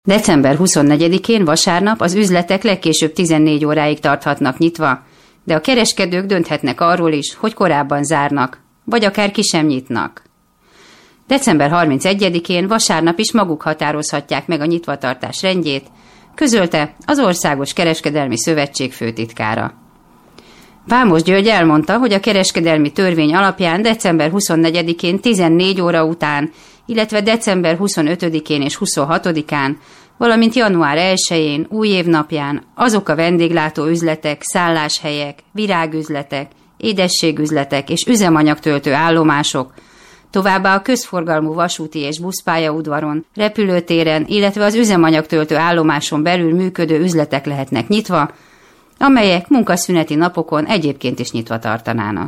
December 24-én vasárnap az üzletek legkésőbb 14 óráig tarthatnak nyitva, de a kereskedők dönthetnek arról is, hogy korábban zárnak, vagy akár ki sem nyitnak. December 31-én vasárnap is maguk határozhatják meg a nyitvatartás rendjét, közölte az Országos Kereskedelmi Szövetség főtitkára. Vámos György elmondta, hogy a kereskedelmi törvény alapján december 24-én 14 óra után, illetve december 25-én és 26-án, valamint január 1-én, új évnapján azok a vendéglátó üzletek, szálláshelyek, virágüzletek, édességüzletek és üzemanyagtöltő állomások, továbbá a közforgalmú vasúti és buszpályaudvaron, repülőtéren, illetve az üzemanyagtöltő állomáson belül működő üzletek lehetnek nyitva, amelyek munkaszüneti napokon egyébként is nyitva tartanának.